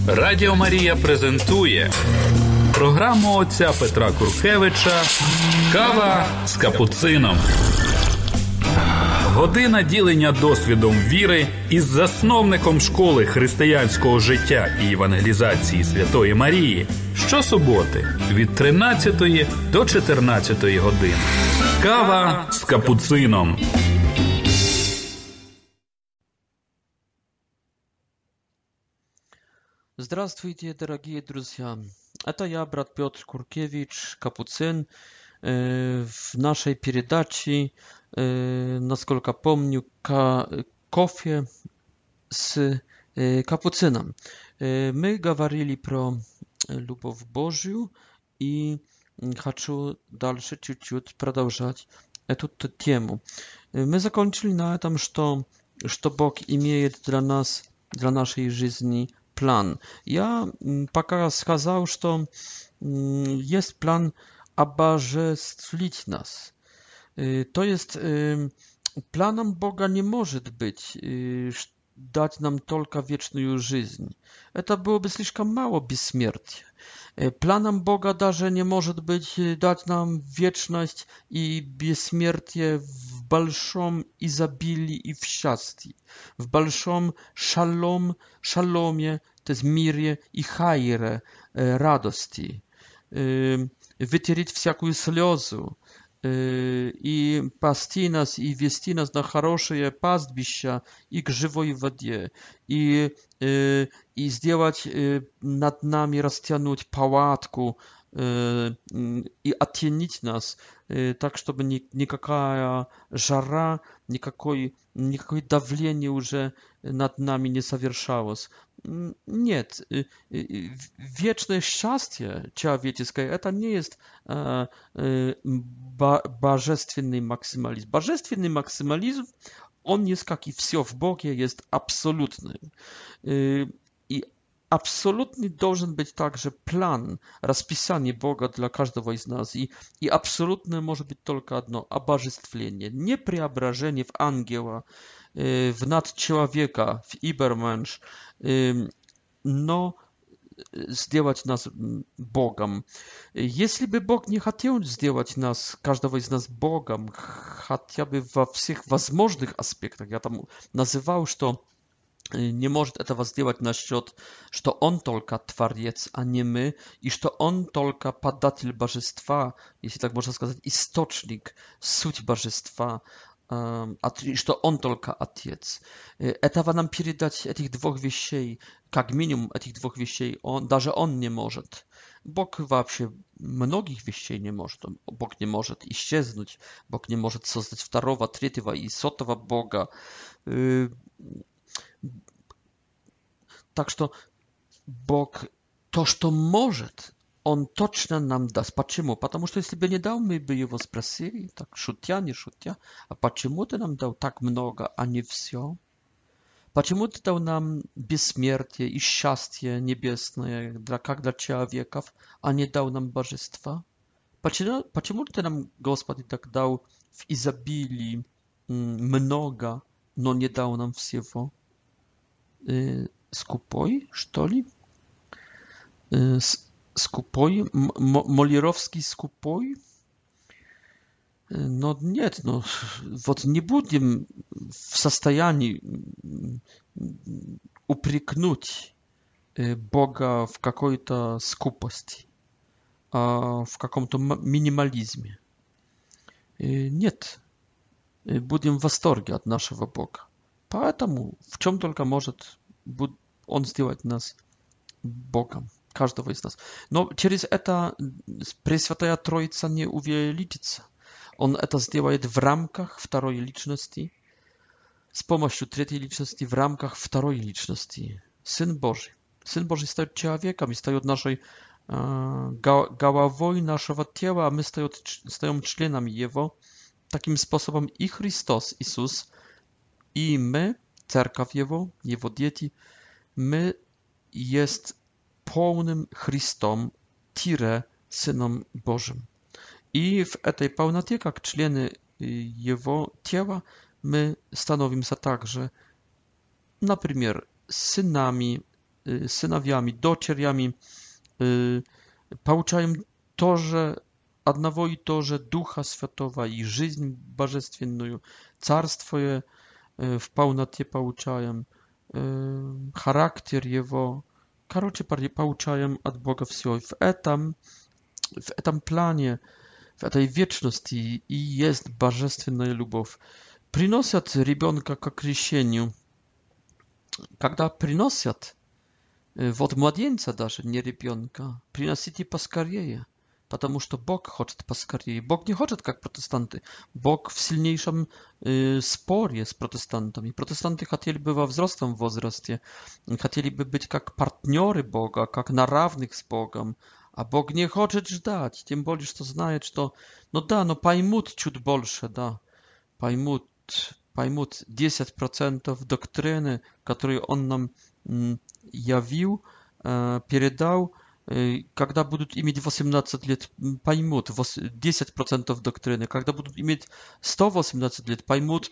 Радіо Марія презентує програму отця Петра Куркевича «Кава з капуцином». Година ділення досвідом віри із засновником школи християнського життя і евангелізації Святої Марії щосуботи від 13 до 14 години. Кава з капуцином. Здравствуйте, дорогие друзья! Это я, брат Петр Куркевич, капуцин. В нашей передаче, насколько помню, кофе с капуцином. Мы говорили про любовь Божью, и хочу дальше чуть-чуть продолжать эту тему. Мы закончили на этом, что Бог имеет для нас, для нашей жизни план. Я пока сказал, что есть план обожествить нас. То есть планом Бога не может быть дать нам только вечную жизнь. Это было бы слишком мало бессмертия. Планом Бога даже не может быть дать нам вечность и бессмертие в большом изобилии и в счастье, в большом шаломе, то есть мире и хайре, радости, вытереть всякую слезу и пасти нас и вести нас на хорошее пастбище и к живой воде, и сделать над нами, растянуть палатку и оттенить нас так, чтобы никакая жара, никакое давление уже над нами не совершалось. Нет, вечное счастье человеческое, это не есть божественный максимализм. Божественный максимализм, он есть, как и все в Боге, есть абсолютным. И абсолютный должен быть также план, расписание Бога для каждого из нас. И абсолютное может быть только одно – обожествление. Не преображение в ангела, в надчеловека, в Übermensch, но сделать нас Богом. Если бы Бог не хотел сделать нас, каждого из нас Богом, хотя бы во всех возможных аспектах, я там называл, что не может этого сделать насчет, что Он только Творец, а не мы, и что Он только податель божества, если так можно сказать, источник, суть божества, и что Он только Отец. Этого нам передать, этих двух вещей, как минимум этих двух вещей, даже Он не может. Бог вообще многих вещей не может. Бог не может исчезнуть, Бог не может создать второго, третьего и сотого Бога. Так что Бог то, что может, Он точно нам даст. Почему? Потому что если бы не дал, мы бы Его спросили, так шутя, не шутя, а почему Ты нам дал так много, а не все? Почему Ты дал нам бессмертие и счастье небесное, как для человеков, а не дал нам божества? Почему Ты нам, Господи, так дал в изобилии много, но не дал нам всего? Скупой, что ли? Скупой? Молировский скупой? Но нет, но вот не будем в состоянии упрекнуть Бога в какой-то скупости, в каком-то минимализме. Нет, будем в восторге от нашего Бога. Поэтому в чем только может Он сделать нас Богом, каждого из нас. Но через это Пресвятая Троица не увеличится. Он это сделает в рамках второй личности, с помощью третьей личности, в рамках второй личности. Сын Божий. Сын Божий стает человеком и стает нашей головой нашего тела, а мы стаем членами Его. Таким способом и Христос, Иисус, и мы, Церковь Его, Его дети, мы есть полным Христом, Сыном Божьим. И в этой полноте, как члены Его тела, мы становимся также, например, сынами сыновьями, дочерями, получаем тоже одного и того же Духа Святого и жизнь божественную, Царство в полноте получаем, характер Его. Короче, получаем от Бога все. В этом плане, в этой вечности и есть божественная любовь. Приносят ребенка к крещению. Когда приносят, вот младенца даже, не ребенка, приносите поскорее, потому что Бог хочет поскорее. Бог не хочет, как протестанты. Бог в сильнейшем споре с протестантами. Протестанты хотели бы во взрослом возрасте, хотели бы быть как партнеры Бога, как на равных с Богом. А Бог не хочет ждать, тем более, что знает, что, ну да, но поймут чуть больше, да, поймут 10% доктрины, которые Он нам явил, передал, когда будут иметь 18 лет, поймут 10% доктрины, когда будут иметь 118 лет, поймут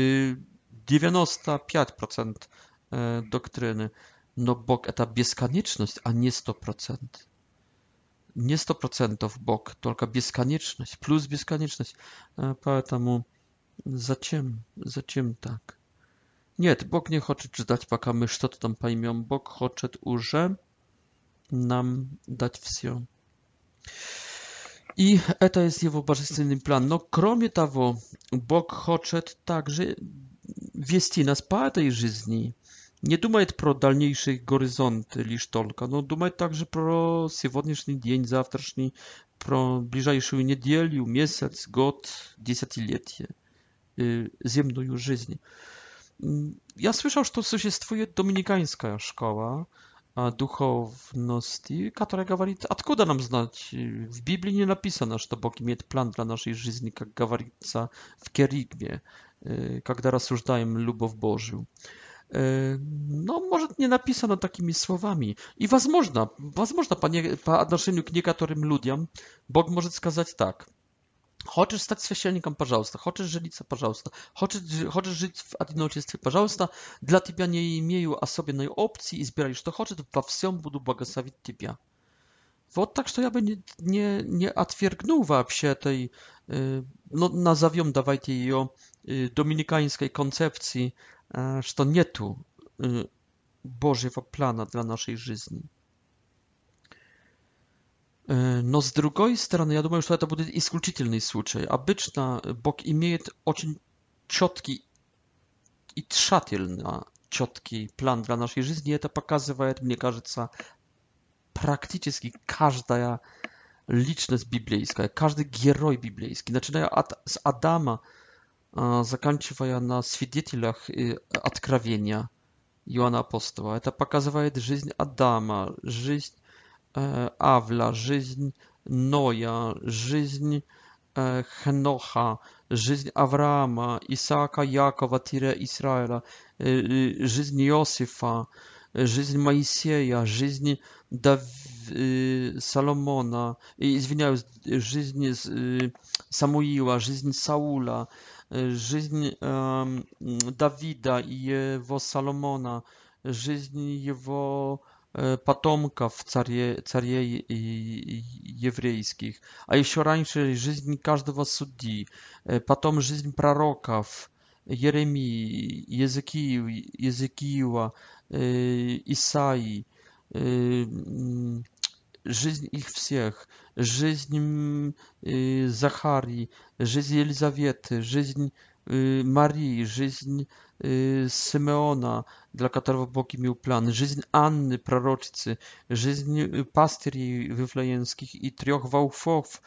95% доктрины. Но Бог это бесконечность, а не 100%. Не 100% Бог, только бесконечность, плюс бесконечность. Поэтому зачем так? Нет, Бог не хочет ждать, пока мы что-то там поймем. Бог хочет уже нам дать все. И это есть Его божественный план. Но кроме того, Бог хочет также вести нас по этой жизни. Не думает про дальнейший горизонт лишь только, но думает также про сегодняшний день, завтрашний, про ближайшую неделю, месяц, год, десятилетие, земную жизнь. Я слышал, что существует доминиканская школа духовности, которая говорит, откуда нам знать? В Библии не написано, что Бог имеет план для нашей жизни, как говорится в Керигме, когда рассуждаем любовь Божию. No, może nie napisano takimi słowami. I возможно, po odnoszeniu k niektórym ludziom, Bóg może сказать tak. Хочешь стать священником, пожалуйста. Хочешь жениться, пожалуйста. Хочешь жить в одиночестве, пожалуйста. Для тебя не имею особенной опции, избирай, что хочешь, во всем буду благословить тебя. Вот так что я бы не отвергнул вообще этой, ну, назовем, давайте ее, доминиканской концепции, что нету Божьего плана для нашей жизни. Но с другой стороны, я думаю, что это будет исключительный случай. Обычно Бог имеет очень четкий и тщательно четкий план для нашей жизни. Это показывает, мне кажется, практически каждая личность библейская, каждый герой библейский, начиная с Адама, заканчивая на свидетелях откровения Иоанна Апостола. Это показывает жизнь Адама, жизнь Авла, жизнь Ноя, жизнь Хеноха, жизнь Авраама, Исаака, Якова, Израиля, жизнь Иосифа, жизнь Моисея, жизнь Соломона, извиняюсь, жизнь Самуила, жизнь Саула, жизнь Давида и его Соломона, жизнь его потомков царей еврейских, а еще раньше жизнь каждого судьи, потом жизнь пророков, Еремии, Иезекиила, Исаии, жизнь их всех, жизнь Захарии, жизнь Елизаветы, жизнь Марии, жизнь Симеона, для которого Бог имел план, жизнь Анны, пророчицы, жизнь пастырей вифлеемских и 3 волхвов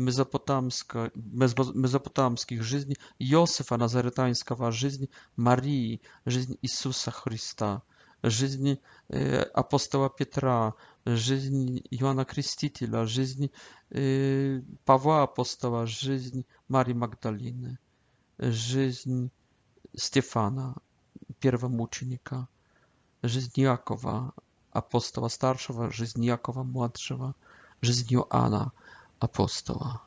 месопотамских, жизнь Иосифа Назаретанского, жизнь Марии, жизнь Иисуса Христа, жизнь апостола Петра, жизнь Иоанна Крестителя, жизнь Павла Апостола, жизнь Марии Магдалины, жизнь Стефана, первомученика, жизнь Якова, апостола старшего, жизнь Якова младшего, жизнь Иоанна, апостола.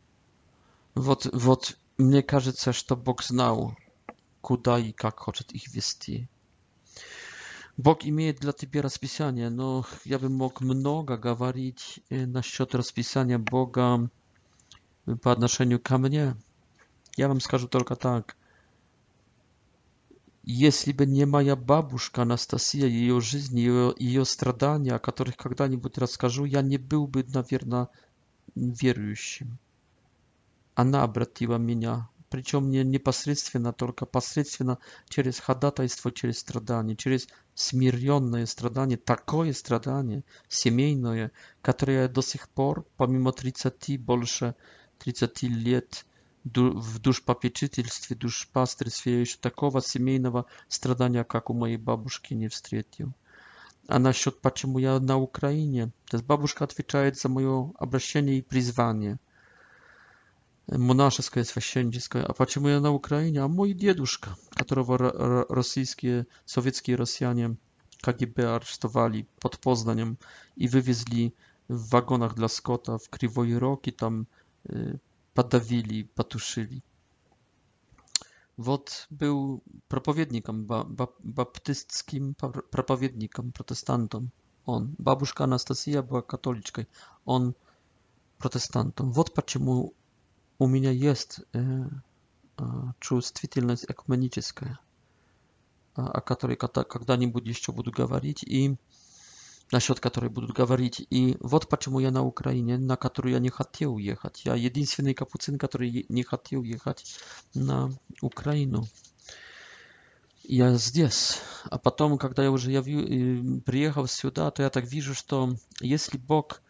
Вот мне кажется, что Бог знал, куда и как хочет их вести. Бог имеет для тебя расписание, но я бы мог много говорить насчет расписания Бога по отношению ко мне. Я вам скажу только так. Если бы не моя бабушка Анастасия, ее жизнь, ее страдания, о которых когда-нибудь расскажу, я не был бы, наверное, верующим. Она обратила меня, причем не непосредственно, только посредственно через ходатайство, через страдание, через смиренное страдание, такое страдание семейное, которое я до сих пор, помимо 30, больше 30 лет в душпопечительстве, душпастырстве, я еще такого семейного страдания, как у моей бабушки, не встретил. А насчет, почему я на Украине, то есть бабушка отвечает за мое обращение и призвание. Монашеское, священническое. А почему я на Украине? А мой дедушка, которого российские, советские россияне КГБ арестовали под Познанем и вывезли в вагонах для скота в Кривой Рог и там подавили, потушили. Вот был проповедником, баптистским проповедником, протестантом. Он. Бабушка Анастасия была католичкой, он протестантом. Вот почему у меня есть чувствительность экуменическая, о которой когда-нибудь еще буду говорить, и насчет которой будут говорить. И вот почему я на Украине, на которую я не хотел уехать. Я единственный капуцин, который не хотел ехать на Украину. Я здесь. А потом, когда я уже приехал сюда, то я так вижу, что если Бог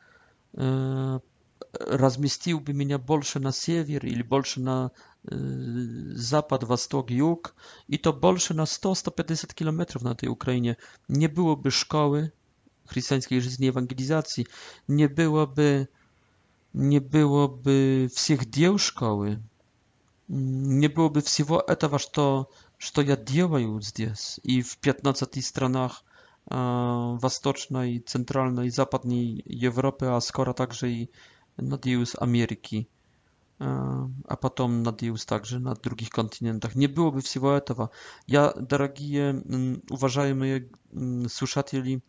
разместил бы меня больше на север или больше на запад, восток, юг, и то больше на 100-150 километров на этой Украине не было бы школы христианской жизни и евангелизации, не было бы всех дел школы, не было бы всего этого, что я делаю здесь и в 15 странах Восточной, Центральной и Западной Европы, а скоро также и надеюсь, Америки, а потом, надеюсь, также на других континентах. Не было бы всего этого. Я, дорогие, уважаемые слушатели,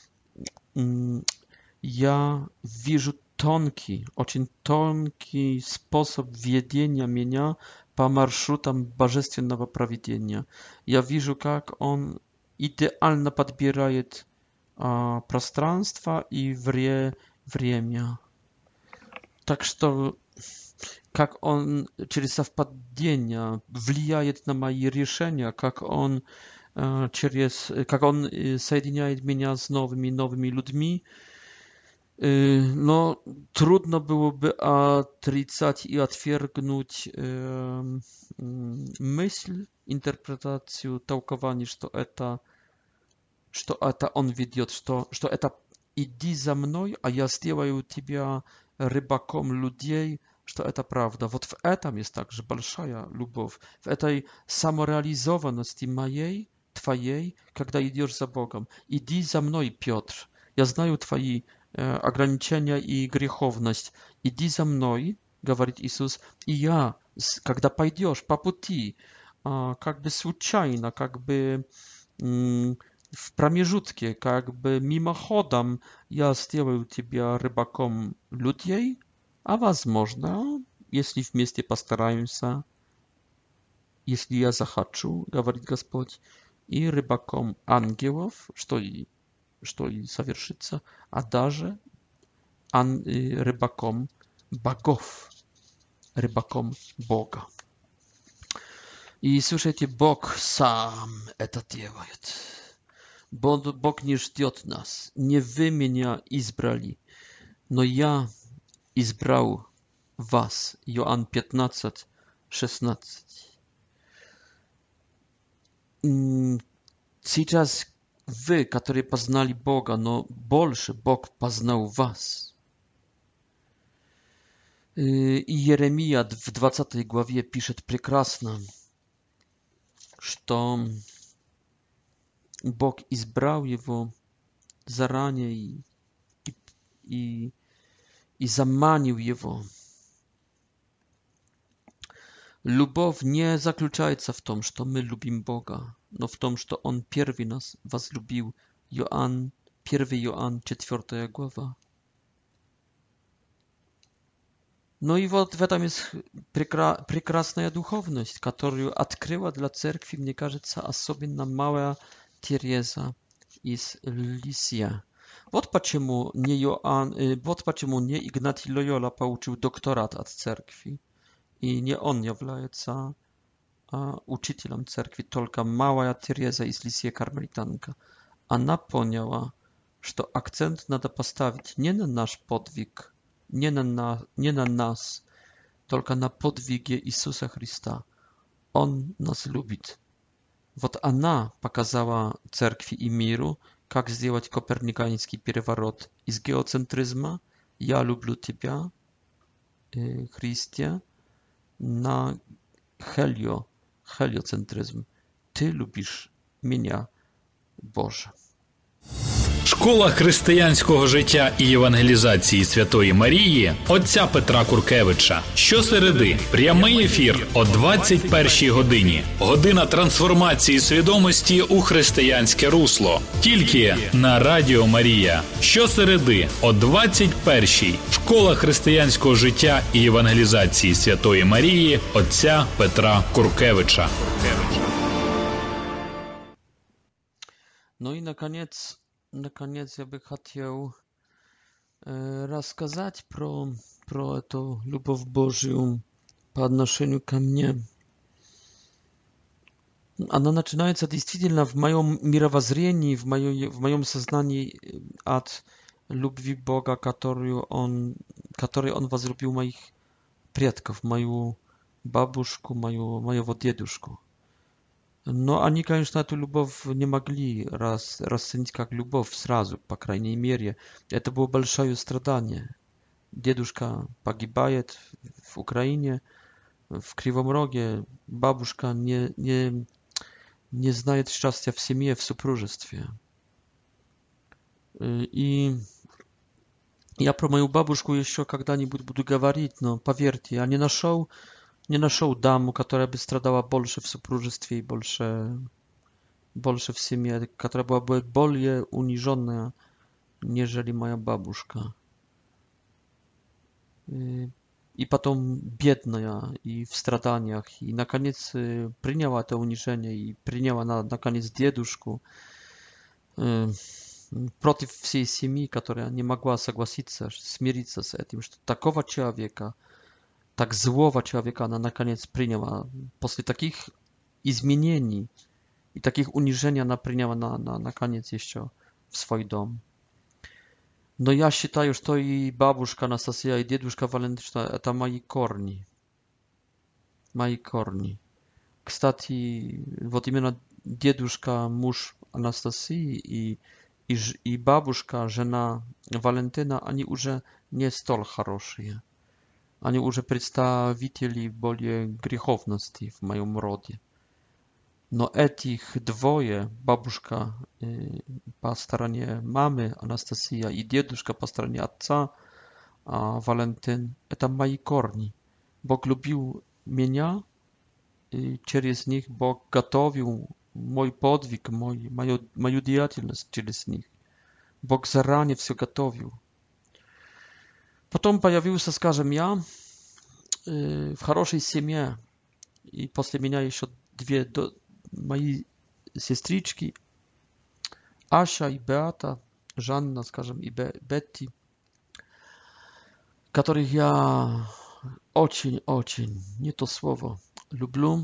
я вижу тонкий, очень тонкий способ ведения меня по маршрутам божественного провидения. Я вижу, как он идеально подбирает пространство и время. Так что, как он через совпадение влияет на мои решения, как он соединяет меня с новыми людьми, но трудно было бы отрицать и отвергнуть мысль, интерпретацию, толкование, что это он ведет, что это иди за мной, а я сделаю тебя рыбаком людей, что это правда. Вот в этом есть также большая любовь, в этой самореализованности моей, твоей, когда идешь за Богом. Иди за мной, Петр. Я знаю твои ограничения и греховность. Иди за мной, говорит Иисус, и я, когда пойдешь по пути, как бы случайно, как бы в промежутке, как бы мимоходом, я сделаю тебя рыбаком людей, а возможно, если вместе постараемся, если я захочу, говорит Господь, и рыбаком ангелов, что и совершится, а даже рыбаком богов, рыбаком Бога. И слушайте, Бог сам это делает. Бог не ждет нас. Не вы меня избрали, но я избрал вас. Иоанн 15, 16. Сейчас вы, которые познали Бога, но больше Бог познал вас. И Еремия в 20 главе пишет прекрасно, что Бог избрал его заранее и заманил его. Любовь не заключается в том, что мы любим Бога. но в том, что Он первый нас возлюбил. 1 Иоанн, 4 глава. Ну и вот в этом есть прекрасная духовность, которую открыла для церкви, мне кажется, особенно малая Тереза из Лисия. Вот почему не Игнатий Лойола получил докторат от церкви, и не он является учителем церкви, только малая Тереза из Лисия Кармелитанка. Она поняла, что акцент надо поставить не на наш подвиг, не на нас, только на подвиге Иисуса Христа. Он нас любит. Вот она показала церкви и миру, как сделать коперниканский переворот из геоцентризма «Я люблю тебя, Христе», на хелиоцентризм «Ты любишь меня, Боже». Школа християнського життя і евангелізації Святої Марії отця Петра Куркевича. Щосереди прямий ефір о 21-й годині. Година трансформації свідомості у християнське русло. Тільки на Радіо Марія. Щосереди о 21-й. Школа християнського життя і евангелізації Святої Марії отця Петра Куркевича. Ну и наконец я бы хотел рассказать про эту любовь Божью по отношению ко мне. Она начинается действительно в моем мировоззрении, в моем сознании от любви Бога, которой Он возлюбил моих предков, мою бабушку, моего дедушку. Но они, конечно, эту любовь не могли расценить как любовь сразу, по крайней мере. Это было большое страдание. Дедушка погибает в Украине, в Кривом Роге. Бабушка не знает счастья в семье, в супружестве. И я про мою бабушку еще когда-нибудь буду говорить, но поверьте, я не нашел даму, которая бы страдала больше в супружестве и больше в семье, которая была бы более униженная, нежели моя бабушка. И потом бедная, и в страданиях, и наконец приняла это унижение, и приняла наконец дедушку против всей семьи, которая не могла согласиться, смириться с этим, что такого человека, так злого человека она наконец приняла. После таких изменений и таких унижений она приняла наконец еще в свой дом. Но я считаю, что и бабушка Анастасия, и дедушка Валентин, это мои корни. Мои корни. Кстати, вот именно дедушка, муж Анастасии, и бабушка, жена Валентина, они уже не столь хорошие. Они уже представители более греховности в моем роде. Но этих двое, бабушка по стороне мамы Анастасия и дедушка по стороне отца Валентин, это мои корни. Бог любил меня, и через них Бог готовил мой подвиг, мою деятельность через них. Бог заранее все готовил. Потом появился, скажем, я в хорошей семье, и после меня еще две мои сестрички, Аша и Беата, Жанна, скажем, и Бетти, которых я очень, не то слово, люблю.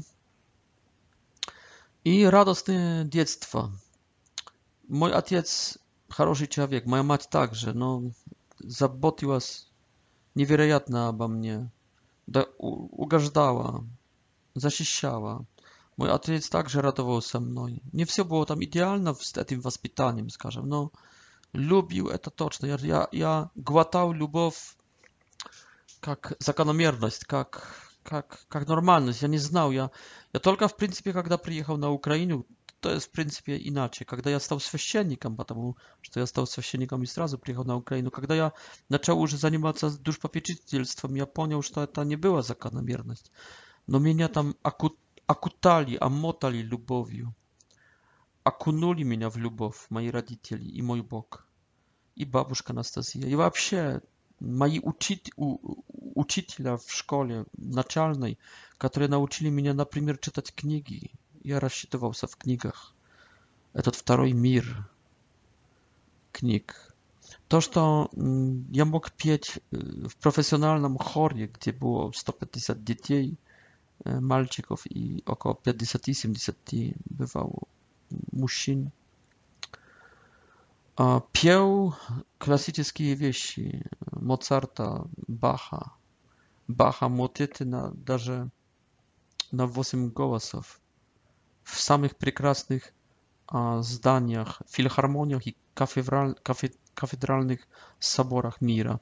И радостное детство. Мой отец хороший человек, моя мать также, но заботилась невероятно обо мне, да, угождала, защищала. Мой отец также радовался мной. Не все было там идеально с этим воспитанием, скажем, но любил это точно. Я глотал любовь как закономерность, как нормальность. Я не знал. Я только, в принципе, когда приехал на Украину, то есть, в принципе, иначе. Когда я стал священником, потому что я стал священником и сразу приехал на Украину, когда я начал уже заниматься душпопечительством, я понял, что это не была закономерность. Но меня там окутали, омотали любовью. окунули меня в любовь, мои родители и мой Бог, и бабушка Анастасия, и вообще мои учителя в школе начальной, которые научили меня, например, читать книги. Я рассчитывался в книгах. Этот второй мир книг. То, что я мог петь в профессиональном хоре, где было 150 детей, мальчиков и около 50-70 бывало мужчин. Пел классические вещи Моцарта, Баха. Баха мотеты даже на 8 голосов. В самых прекрасных зданиях, филармониях и кафедральных соборах мира.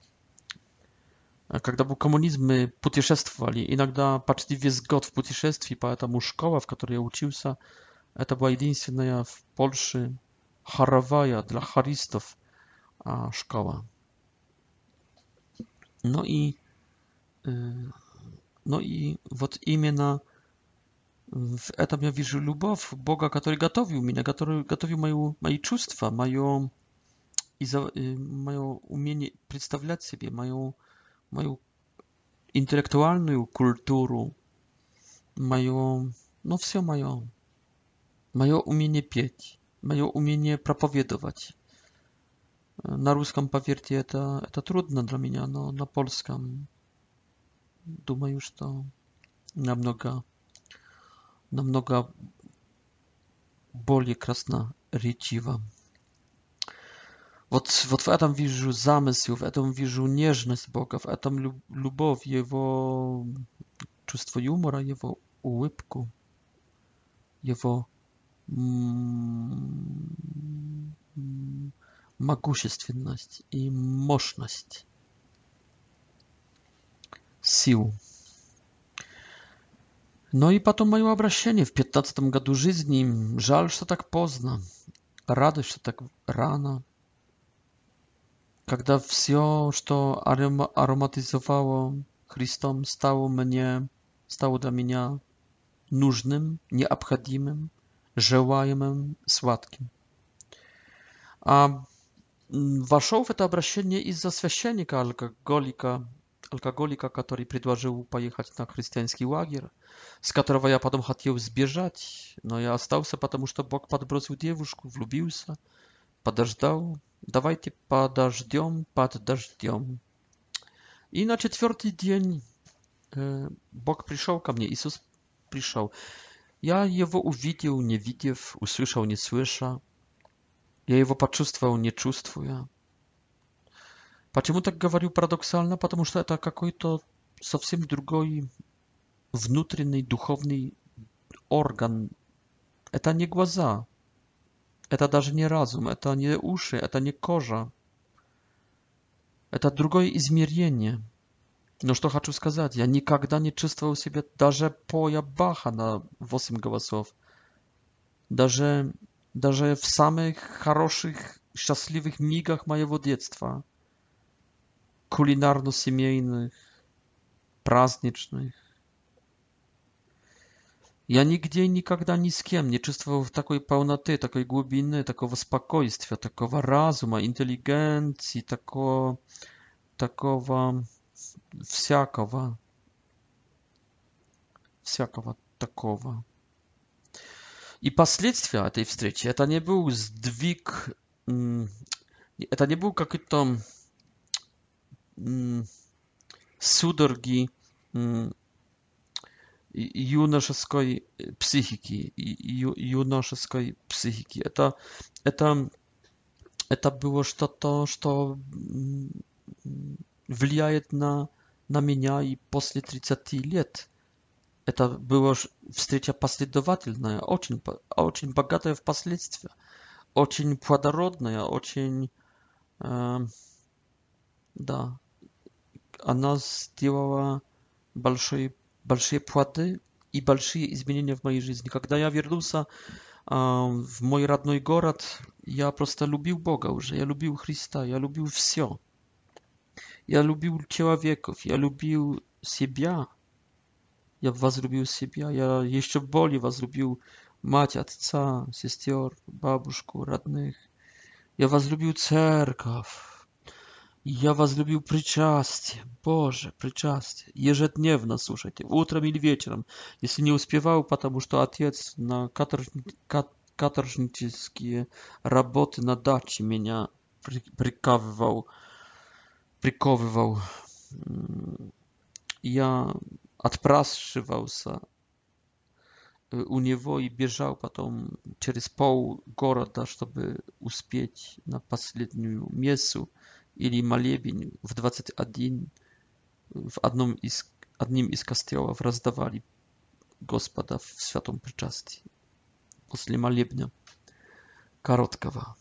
Когда был коммунизм, мы путешествовали. Иногда почти весь год в путешествии, поэтому школа, в которой я учился, это была единственная в Польше хоровая для хористов школа. No i вот именно в этом я вижу любовь Бога, который готовил меня, который готовил мои чувства, мое умение представлять себе, мою интеллектуальную культуру, все мое умение петь, мое умение проповедовать. На русском, поверьте, это трудно для меня, но на польском думаю, что намного более красноречиво. Вот в этом вижу замысел, в этом вижу нежность Бога, в этом любовь, Его чувство юмора, Его улыбку, Его могущественность и мощность, силу. No i потом мое обращение в 15 году жизни. Жаль, что так поздно. Радость, что так рано. Когда все, что ароматизовало Христом, стало для меня нужным, необходимым, желаемым, сладким. Вошел в это обращение из-за священника, алкоголика, который предложил поехать на христианский лагерь, с которого я потом хотел сбежать, но я остался, потому что Бог подбросил девушку, влюбился, подождал. Давайте подождем под дождем. И на 4-й день Бог пришел ко мне, Иисус пришел. Я Его увидел, не видев, услышал, не слыша. Я Его почувствовал, не чувствуя. Почему так говорю парадоксально? Потому что это какой-то совсем другой внутренний духовный орган. Это не глаза, это даже не разум, это не уши, это не кожа. Это другое измерение. Но что хочу сказать, я никогда не чувствовал себя даже поя Баха на 8 голосов. Даже в самых хороших, счастливых мигах моего детства. Кулинарно-семейных, праздничных. Я нигде и никогда ни с кем не чувствовал такой полноты, такой глубины, такого спокойствия, такого разума, интеллигенции, такого всякого такого. И последствия этой встречи, это не был сдвиг, это не был какой-то судороги юношеской психики. Это было что-то, что влияет на меня и после 30 лет. Это была встреча последовательная, очень богатая в последствия, очень плодородная, очень, да, она сделала большие плоды и большие изменения в моей жизни. Когда я вернулся в мой родной город, я просто любил Бога уже, я любил Христа, я любил все. Я любил человеков, я любил себя. Я возлюбил себя, я еще более возлюбил мать, отца, сестер, бабушку, родных. Я возлюбил церковь. Я возлюбил причастие. Боже, причастие. Ежедневно, слушайте, утром или вечером. Если не успевал, потому что отец на каторжнические работы на даче меня приковывал. Я отпрашивался у него и бежал потом через пол города, чтобы успеть на последнюю мессу или молебень в 21 в одним из костелов раздавали Господа в святом причастии после молебня короткого.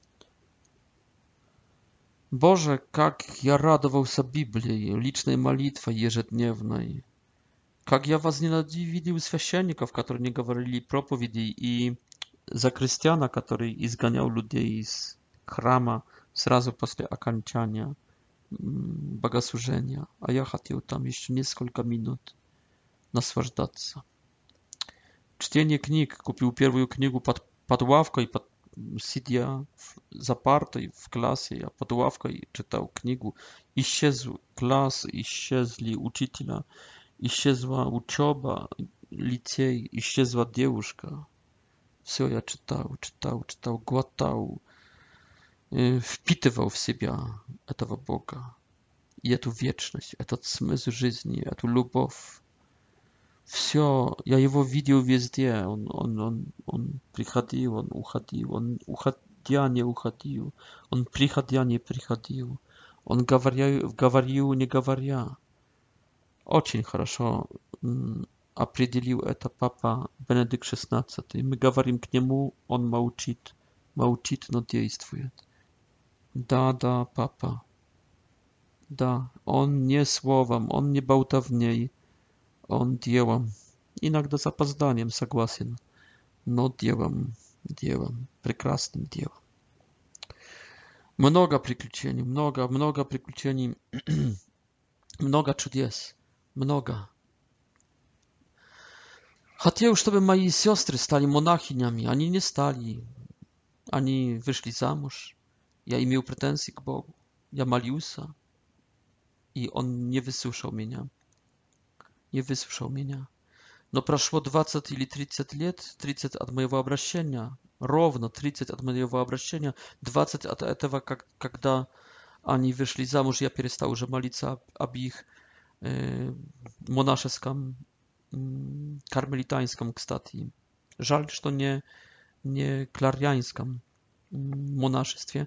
Боже, как я радовался Библии, личной молитвой ежедневной. Как я возненавидел священников, которые не говорили проповеди, и закрестьяна, который изгонял людей из храма сразу после окончания богослужения. А я хотел там еще несколько минут наслаждаться. Чтение книг. Купил первую книгу под лавкой, сидя за партой в классе, я под лавкой читал книгу. Исчез класс, исчезли учителя. Исчезла учеба, лицей, исчезла девушка. Все я читал, глотал, впитывал в себя этого Бога. И эту вечность, этот смысл жизни, эту любовь. Все, я его видел везде. Он приходил, он уходил, он уходя не уходил, он приходя не приходил, он говорил не говоря. Очень хорошо определил это папа Бенедикт XVI. Мы говорим к нему, он молчит, но действует. Да, папа. Да, он не словом, он не болтовней, он делом. Иногда с опозданием, согласен, но делом, прекрасным делом. Много приключений, много чудес. Много. Хотел, чтобы мои сестры стали монахинями. Они не стали. Они вышли замуж. Я имел претензии к Богу. Я молился. И Он не выслушал меня. Но прошло 20 или 30 лет. 30 от моего обращения. Ровно 30 от моего обращения. 20 от этого, когда они вышли замуж, я перестал уже молиться об их монашеском, кармелитанском, кстати. Жаль, что не кларьянском монашестве.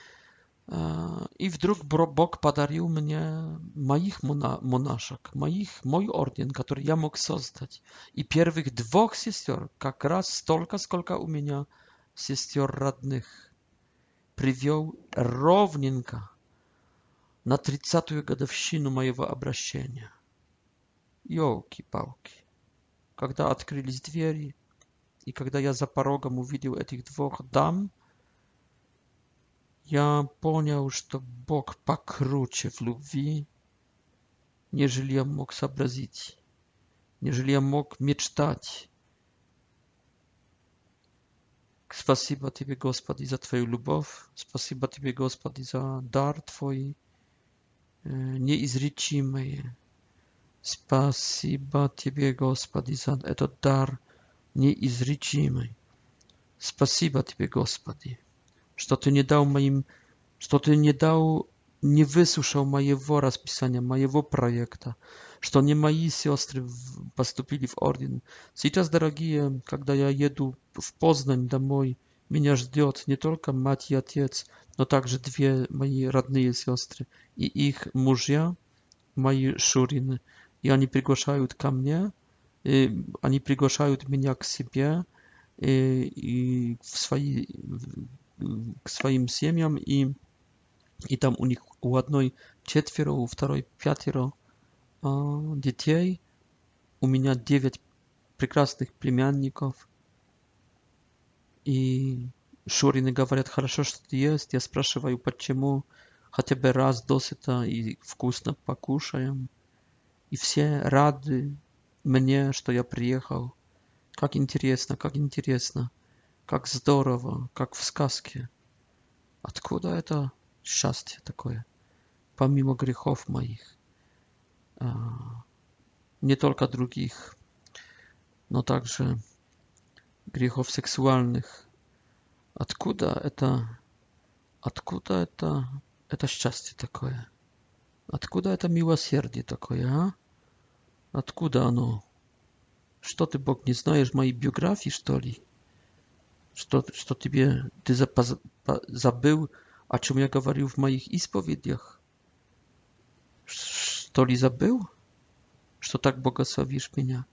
И вдруг Бог подарил мне моих монашек, мой орден, который я мог создать. И первых 2 сестер, как раз столько, сколько у меня сестер родных, привел ровненько на 30-ю годовщину моего обращения. Ёлки-палки. Когда открылись двери, и когда я за порогом увидел этих 2 дам, я понял, что Бог покруче в любви, нежели я мог сообразить, нежели я мог мечтать. Спасибо Тебе, Господи, за Твою любовь. Спасибо Тебе, Господи, за дар Твой неизречимый. Спасибо Тебе, Господи, за этот дар неизречимый. Спасибо Тебе, Господи, что Ты не выслушал моего расписания, моего проекта, что не мои сестры поступили в орден. Сейчас, дорогие, когда я еду в Познань домой, меня ждет не только мать и отец, но также 2 мои родные сестры и их мужья, мои шурины. И они приглашают ко мне, они приглашают меня к себе и к своим семьям, и там у них у одной 4, у второй 5 детей, у меня 9 прекрасных племянников. И шурины говорят: хорошо, что ты есть. Я спрашиваю, почему? Хотя бы раз досыта и вкусно покушаем. И все рады мне, что я приехал. как интересно, как здорово, как в сказке. Откуда это счастье такое? Помимо грехов моих, не только других, но также грехов сексуальных. Откуда это счастье такое? Откуда это милосердие такое, а? Откуда оно? Что ты, Бог, не знаешь моей биографии, что ли? Что ты забыл, о чем я говорил в моих исповедях? Что ли забыл? Что так благословишь меня?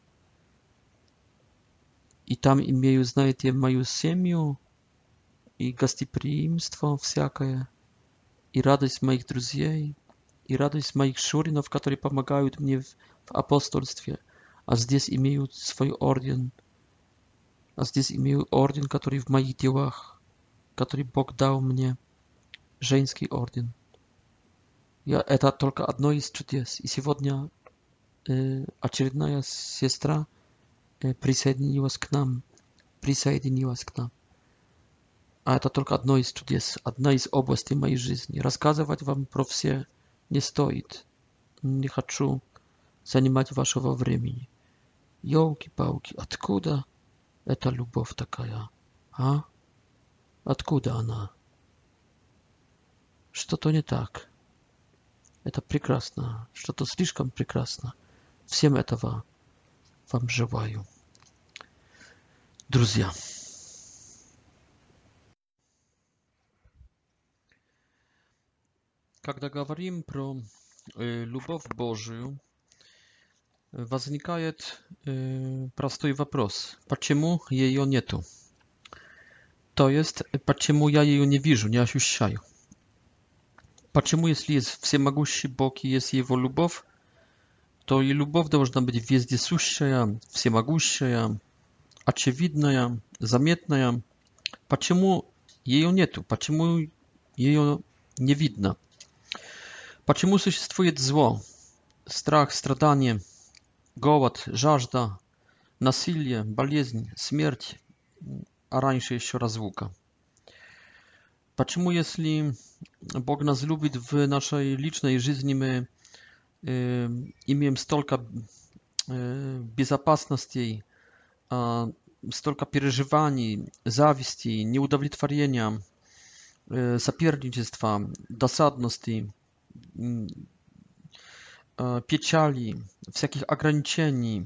И там имею, знаете, мою семью, и гостеприимство всякое, и радость моих друзей, и радость моих шуринов, которые помогают мне в апостольстве. А здесь имею свой орден. А здесь имею орден, который в моих делах, который Бог дал мне, женский орден. Это только одно из чудес. И сегодня очередная сестра присоединилась к нам. А это только одно из чудес, одна из областей моей жизни. Рассказывать вам про все не стоит. Не хочу занимать вашего времени. Ёлки-палки, откуда эта любовь такая? А? Откуда она? Что-то не так. Это прекрасно. Что-то слишком прекрасно. Всем этого вам желаю. Друзья. Когда говорим про любовь Божию, возникает простой вопрос. Почему ее нету? То есть, почему я ее не вижу, не ощущаю? Почему, если есть всемогущий Бог и есть Его любовь, то и любовь должна быть вездесущая, всемогущая, очевидная, заметная? Почему ее нету? Почему ее не видно? Почему существует зло, страх, страдание, голод, жажда, насилие, болезнь, смерть, а раньше еще разлука? Почему, если Бог нас любит, в нашей личной жизни мы имеем столько безопасностей, столько переживаний, зависти, неудовлетворения, соперничества, досадности, печали, всяких ограничений?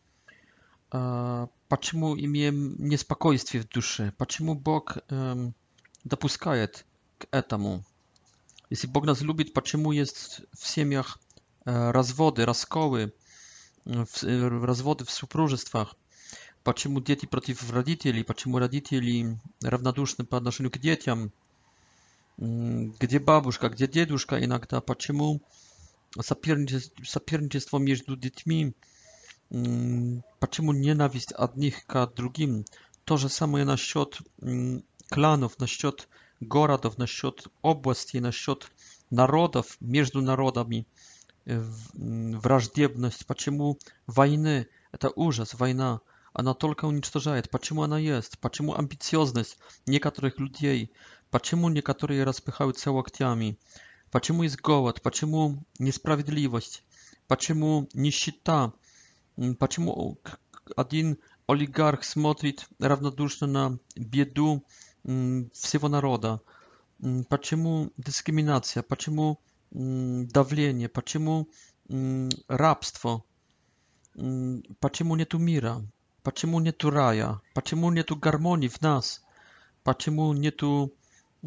Почему имеем неспокойствие в душе? Почему Бог допускает к этому? Если Бог нас любит, почему есть в семьях разводы, расколы, разводы в супружествах? Почему дети против родителей? Почему родители равнодушны по отношению к детям? Где бабушка, где дедушка иногда? Почему соперничество между детьми? Почему ненависть одних к другим? То же самое насчет кланов, насчет городов, насчет областей, насчет народов, между народами, враждебность. Почему войны? Это ужас, война. Она только уничтожает. Почему она есть? Почему амбициозность некоторых людей? Почему некоторые распыхаются локтями? Почему есть голод? Почему несправедливость? Почему нищета? Почему один олигарх смотрит равнодушно на беду всего народа? Почему дискриминация? Почему давление? Почему рабство? Почему нету мира? Почему нету рая? Почему нету гармонии в нас? Почему нету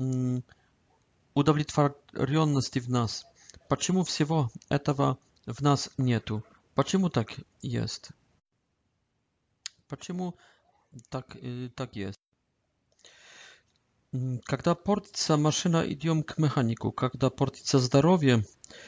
удовлетворенности в нас? Почему всего этого в нас нету? Почему так есть? Почему так есть? Когда портится машина, идем к механику. Когда портится здоровье,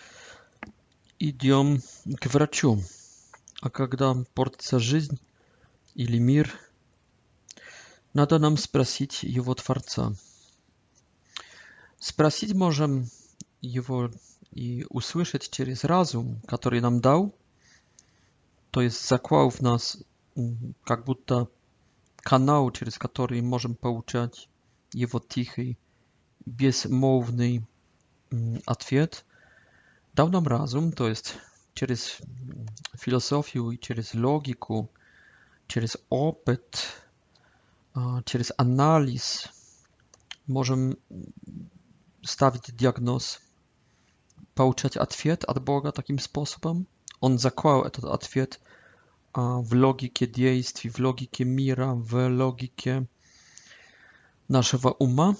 идем к врачу. А когда портится жизнь или мир, надо нам спросить его Творца. Спросить можем его и услышать через разум, который нам дал, то есть заклал в нас как будто канал, через который можем получать его тихий, безмолвный ответ, dał nam razum, to jest через философию и через логику, через опыт, через анализ можем ставить диагноз, получать ответ от Бога таким способом. Он заклал этот ответ в логике действий, в логике мира, в логике нашего ума,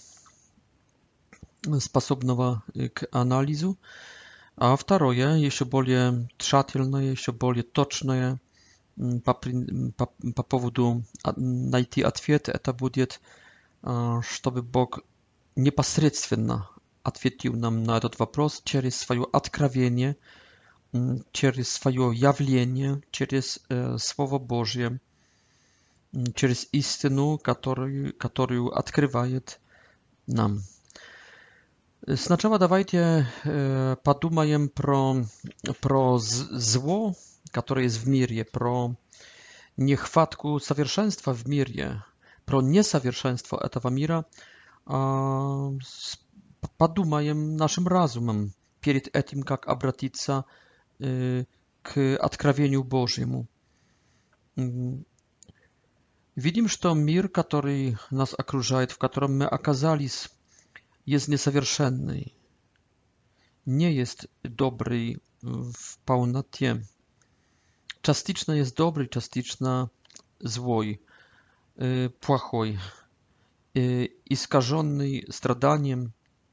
способного к анализу. А второе, еще более тщательное, еще более точное по поводу найти ответ, это будет, чтобы Бог непосредственно ответил нам на этот вопрос через свое откровение, через свое явление, через Слово Божье, через истину, которую открывает нам. Сначала давайте подумаем про зло, которое есть в мире, про нехватку совершенства в мире, про несовершенство этого мира. Подумаем нашим разумом перед этим, как обратиться к откровению Божьему. Видим, что мир, который нас окружает, в котором мы оказались, jest niesовершенный, nie jest dobry w pełnocie. Частично jest dobry, частично zły, плохой, искаженный страданием.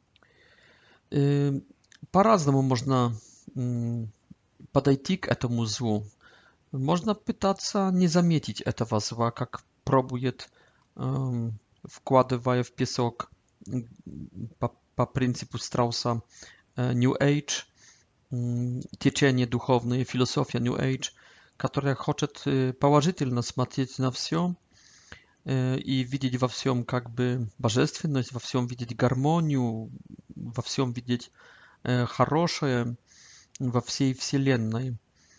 По-разному можно подойти к этому злу. Можно пытаться не заметить этого зла, как пробует, вкладывая в песок по принципу Страуса New Age, течение духовное, философия New Age, которая хочет положительно смотреть на все и видеть во всем как бы божественность, во всем видеть гармонию, во всем видеть хорошее, во всей вселенной.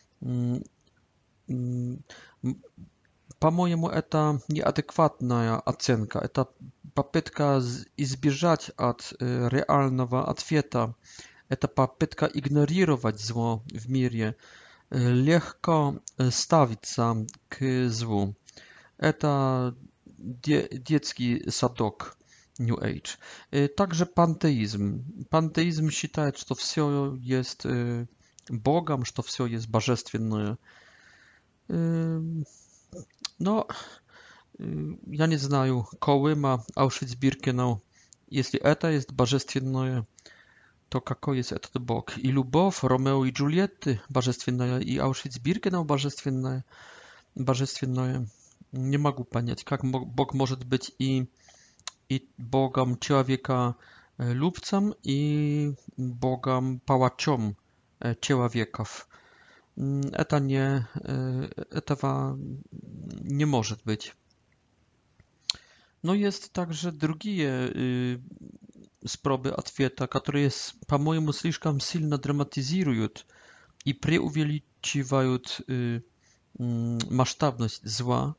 По-моему, это неадекватная оценка, это попытка избежать от реального ответа, это попытка игнорировать зло в мире, легко ставиться к злу. Это детский садок New Age. Также пантеизм. Пантеизм считает, что все есть Богом, что все есть божественное. Но я не знаю, Колыма, Аушвиц-Биркенау, если это есть божественное, то какой есть этот Бог? И любовь Ромео и Джульетты божественная, и Аушвиц-Биркенау божественное. Не могу понять, как Бог может быть и Богом человека-любцем, и Богом-палачом человеков. Этого не может быть. Но есть также другие способы ответа, которые, по-моему, слишком сильно драматизируют и преувеличивают масштабность зла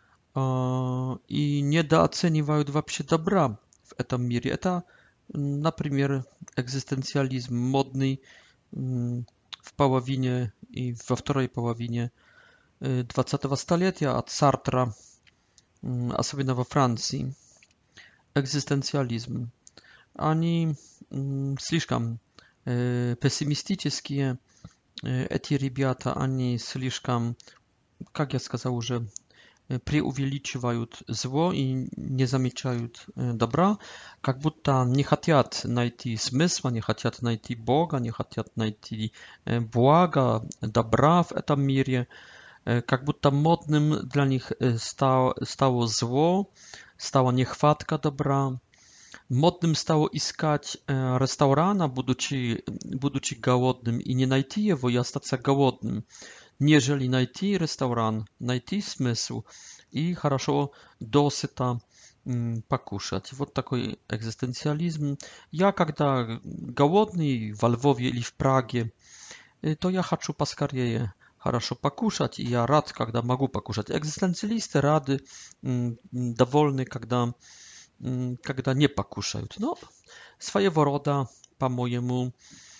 и недооценивают вообще добра в этом мире. Это, например, экзистенциализм модный в половине и во второй половине 20-го столетия от Сартра, особенно во Франции. Экзистенциализм. Они слишком пессимистические, эти ребята, они слишком, как я сказал уже, преувеличивают зло и не замечают добра, как будто не хотят найти смысла, не хотят найти Бога, не хотят найти блага, добра в этом мире, как будто модным для них стало зло, стала нехватка добра. Модным стало искать ресторана, будучи голодным, и не найти его, и остаться голодным, нежели найти ресторан, найти смысл и хорошо досыта покушать. Вот такой экзистенциализм. Я, когда голодный во Львове или в Праге, то я хочу поскорее хорошо покушать, и я рад, когда могу покушать. Экзистенциалисты рады, довольны, когда не покушают. Но своего рода, по-моему,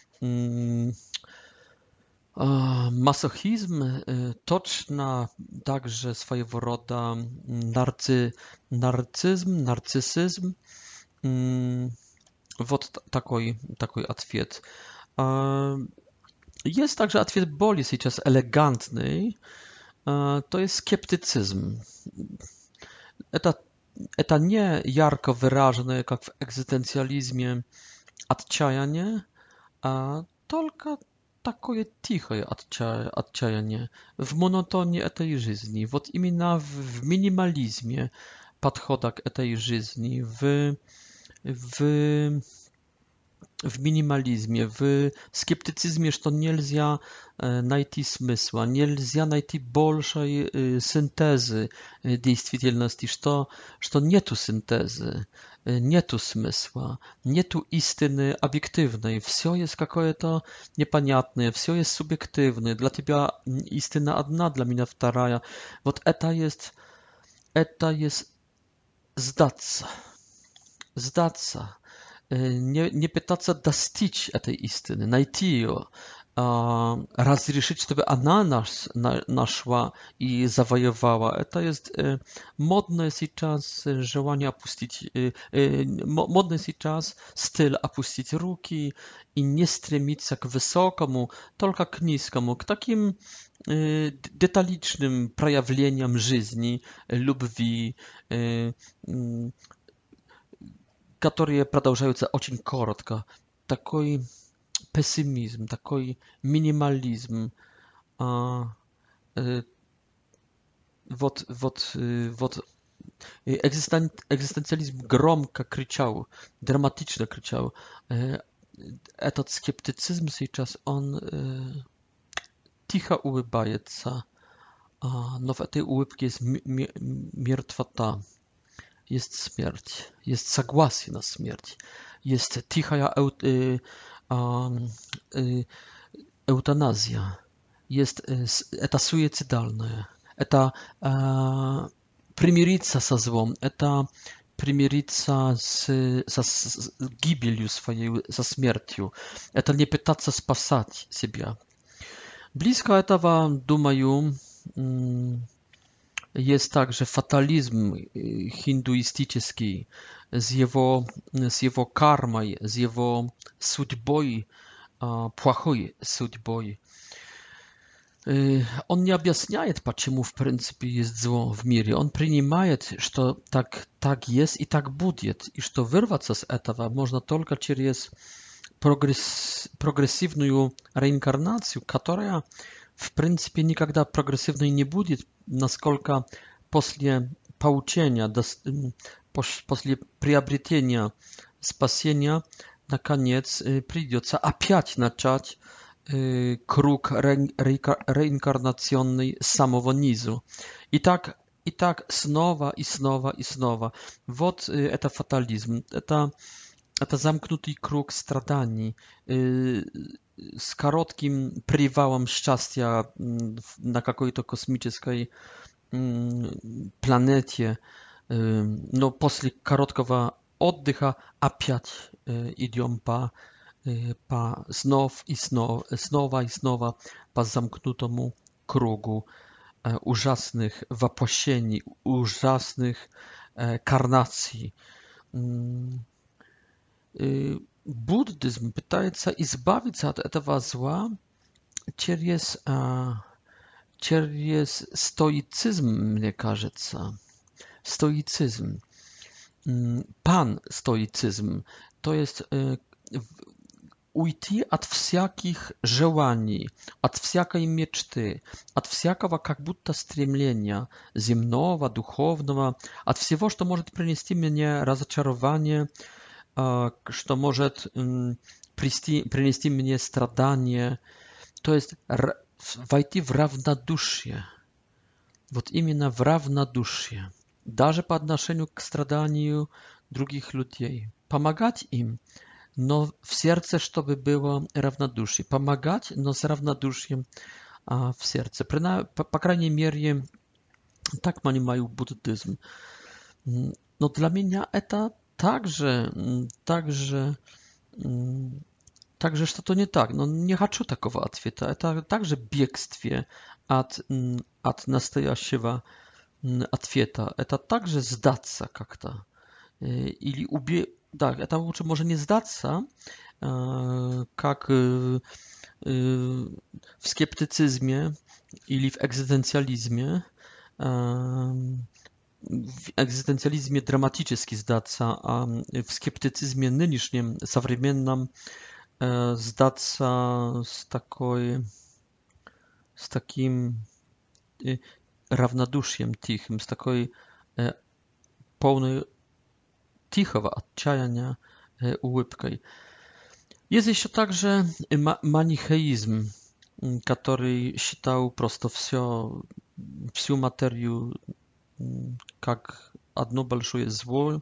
masochism, точно также своего рода нарциссизм. Вот такой ответ. Есть также ответ более сейчас элегантный, to jest skeptycyzm. Это не ярко выраженное, как в экзистенциализме, отчаяние, а только такое тихое отчаяние в монотонии этой жизни. Вот именно в минимализме подхода к этой жизни, в минимализме, в скептицизме, что нельзя найти смысла, нельзя найти большей синтезы действительности, что нету синтезы, нету смысла, нету истины объективной, все есть какое-то непонятное, все есть субъективное, для тебя истина одна, для меня вторая. Вот это есть сдаться, не пытаться достичь этой истины, найти ее, разрешить, чтобы она нас нашла и завоевала. Это есть модное сейчас желание опустить, модный сейчас стиль опустить руки и не стремиться к высокому, только к низкому, к таким деталичным проявлениям жизни, любви, которые продолжаются очень коротко. Такой пессимизм, такой минимализм. Вот экзистенциализм громко кричал, драматично кричал. Этот скептицизм сейчас, он тихо улыбается, но в этой улыбке есть мертвота. Jest śmierć, jest согласие на смерть, есть тихая эутаназия, есть это суицидальное, это примириться со злом, это примириться с гибелью своей, со смертью, это не пытаться спасать себя. Близко этого, думаю, jest także fatalizm hinduistyczny z jego karmą, z jego судьбой, плохой судьбой. Он не объясняет, почему в принципе есть зло в мире. Он принимает, что так есть и так будет, и что вырваться с этого можно только через прогрессивную реинкарнацию, которая в принципе никогда прогрессивной не будет, насколько после получения, после приобретения спасения, наконец придется опять начать круг реинкарнационный с самого низу. И так снова и снова и снова. Вот это фатализм, это замкнутый круг страданий, z krótkim przywałem szczęścia na jakiejś kosmicznej planecie. No, после короткого отдыха опять идем по снова и снова по замкнутому кругу ужасных воплощений, ужасных карнаций. Буддизм пытается избавиться от этого зла через стоицизм, мне кажется. Стоицизм. Пан-стоицизм. То есть уйти от всяких желаний, от всякой мечты, от всякого как будто стремления земного, духовного, от всего, что может принести мне разочарование, что может принести мне страдания, то есть войти в равнодушие, вот именно в равнодушие, даже по отношению к страданию других людей, помогать им, но в сердце, чтобы было равнодушие, помогать, но с равнодушием, в сердце. По крайней мере, так понимаю буддизм. Но для меня это также что-то не так. Но не хочу такого ответа. Это также бегстве от настоящего ответа. Это также сдаться как-то. Или да, это лучше może nie сдаться, как w skeptycyzmie или w egzystencjalizmie. W egzystencjalizmie dramatycznie сдаться, a w skeptycyzmie nynішнім, современном, сдаться z takim равнодушием тихим, z takiej pełnej тихого отчаяния улыбкой. Есть еще также манихеизм, который считал просто всю материю как одно большое зло.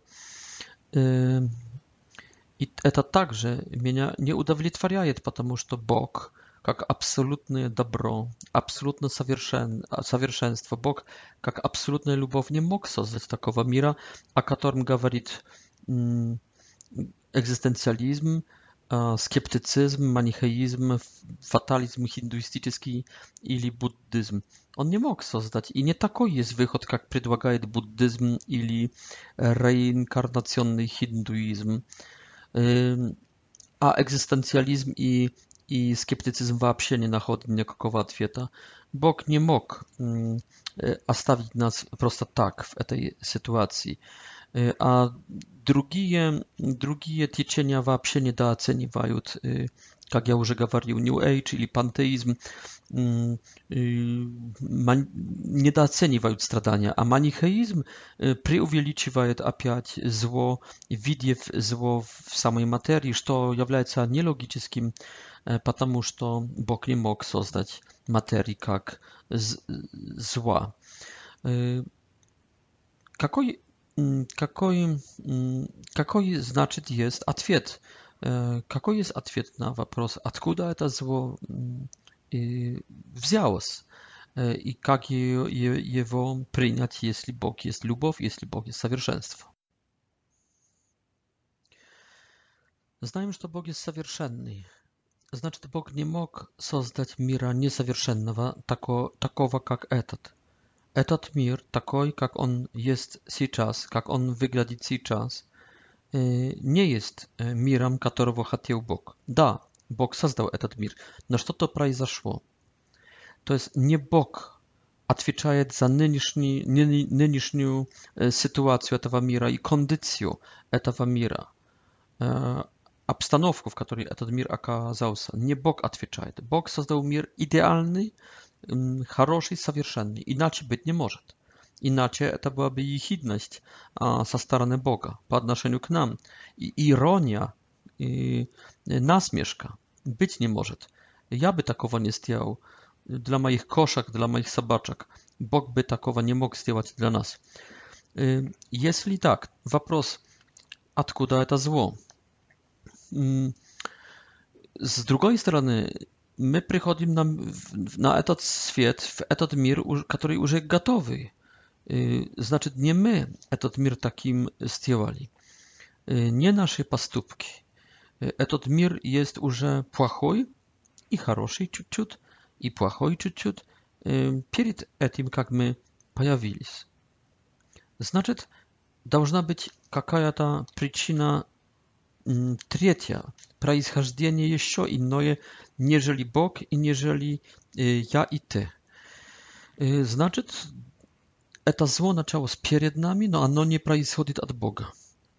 И это также меня не удовлетворяет, потому что Бог, как абсолютное добро, абсолютное совершенство, Бог, как абсолютная любовь, не мог создать такого мира, о котором говорит экзистенциализм, скептицизм, манихеизм, фатализм хиндуистический или буддизм. Он не мог создать. И не такой есть выход, как предлагает буддизм или реинкарнационный хиндуизм. А экзистенциализм и скептицизм вообще не находят никакого ответа. Бог не мог оставить нас просто так в этой ситуации. А другие течения вообще недооценивают, как я уже говорил, New Age или пантеизм, недооценивают страдания, а манихеизм преувеличивает опять зло, видев зло в самой материи, что является нелогическим, потому что Бог не мог создать материи как зла. Какой значит есть ответ? Какой есть ответ на вопрос, откуда это зло взялось? И как его принять, если Бог есть любовь, если Бог есть совершенство? Знаем, что Бог есть совершенный. Значит, Бог не мог создать мира несовершенного, такого, как этот. Этот мир, такой, как он есть сейчас, как он выглядит сейчас, не есть миром, которого хотел Бог. Да, Бог создал этот мир, но что-то произошло. То есть не Бог отвечает за нынешнюю ситуацию этого мира и кондицию этого мира, обстановку, в которой этот мир оказался. Не Бог отвечает. Бог создал мир идеальный, хороший, совершенный. Иначе быть не может. Иначе это была бы ехидность со стороны Бога по отношению к нам. И ирония, и насмешка быть не может. Я бы такого не сделал для моих кошек, для моих собачек. Бог бы такого не мог сделать для нас. Если так, вопрос, откуда это зло? С другой стороны, мы приходим на этот свет, в этот мир, который уже готовый. Значит, не мы этот мир таким сделали, не наши поступки. Этот мир есть уже плохой и хороший чуть-чуть, и плохой чуть-чуть перед этим, как мы появились. Значит, должна быть какая-то причина третья, происхождение еще иное, нежели Бог и нежели я и ты. Значит, это зло началось перед нами, но оно не происходит от Бога.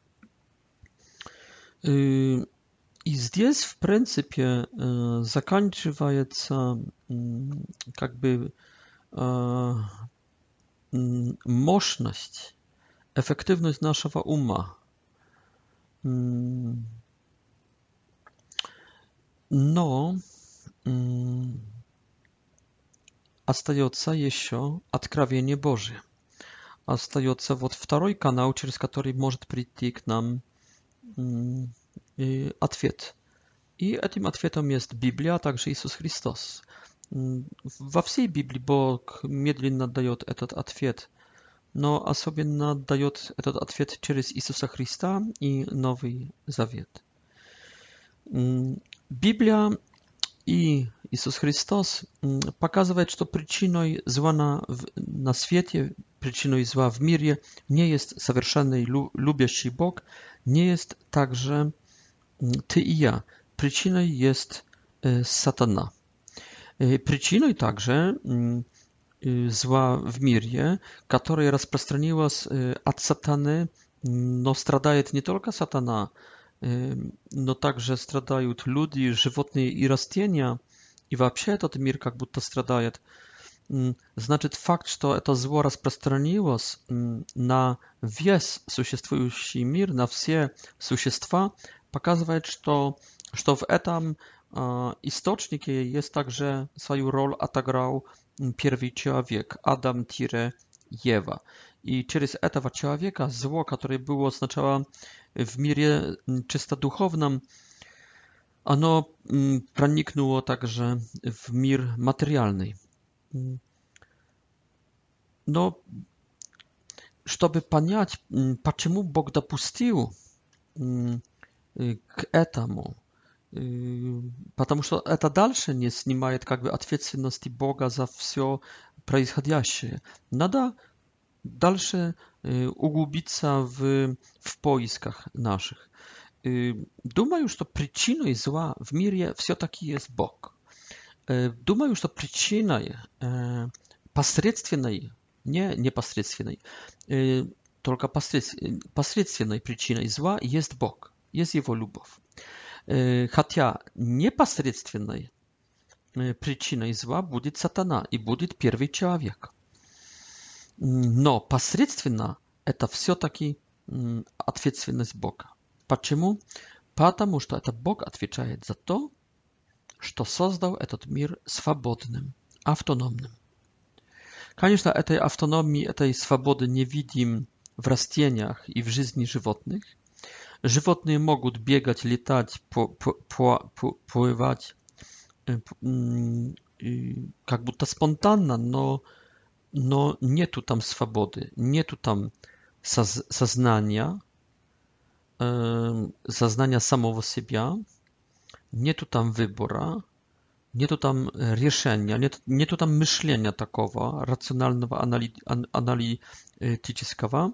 И здесь, в принципе, заканчивается как бы мощность, эффективность нашего ума. Но остается еще откровение Божие. Остается вот второй канал, через который может прийти к нам ответ. И этим ответом есть Библия, а также Иисус Христос. Во всей Библии Бог медленно дает этот ответ, но особенно дает этот ответ через Иисуса Христа и Новый Завет. Библия и Иисус Христос показывает, что причиной зла на свете, причиной зла в мире не есть совершенный любящий Бог, не есть также ты и я. Причиной есть сатана. Причиной также зла в мире, которое распространилось от сатаны, но страдает не только сатана, но также страдают люди, животные и растения, и вообще этот мир как будто страдает. Значит, факт, что это зло распространилось на весь существующий мир, на все существа, показывает, что в этом источнике есть также свою роль отыграл первый человек, Адам-Ева. И через этого человека зло, которое было сначала в мире чисто духовном, оно проникнуло также в мир материальный. Но чтобы понять, почему Бог допустил к этому, потому что это дальше не снимает как бы ответственности Бога за все происходящее. Надо дальше углубиться в поисках наших. Думаю, что причиной зла в мире все-таки есть Бог. Думаю, что причиной посредственной, не непосредственной, только посредственной причиной зла есть Бог, есть Его любовь. Хотя непосредственной причиной зла будет сатана и будет первый человек. Но посредственно это все-таки ответственность Бога. Почему? Потому что это Бог отвечает за то, что создал этот мир свободным, автономным. Конечно, этой автономии, этой свободы не видим в растениях и в жизни животных. Животные могут бегать, летать, плывать, как будто спонтанно, но нету там свободы, нету там сознания самого себя, нету там выбора, нету там решения, нету там мышления такого рационального, аналитического.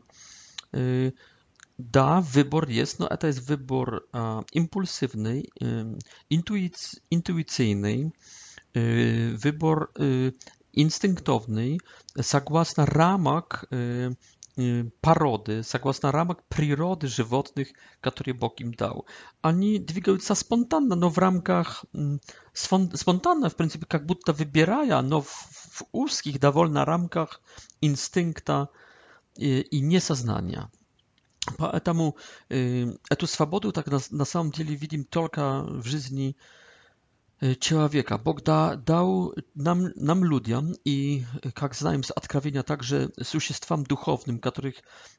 Да, wybór jest, no to jest wybór impulsywny, intuicyjny, wybór instynktowny, согласно рамок породы, согласно рамок природы животных, которые Бог им дал. Они двигаются спонтанно, но в рамках спонтанно, в принципе, как будто выбирая, но в узких довольно рамках инстинкта и несознания. Поэтому эту свободу так на самом деле видим только в жизни человека. Бог дал нам людям и, как знаем с Откровения, также существам духовным, которых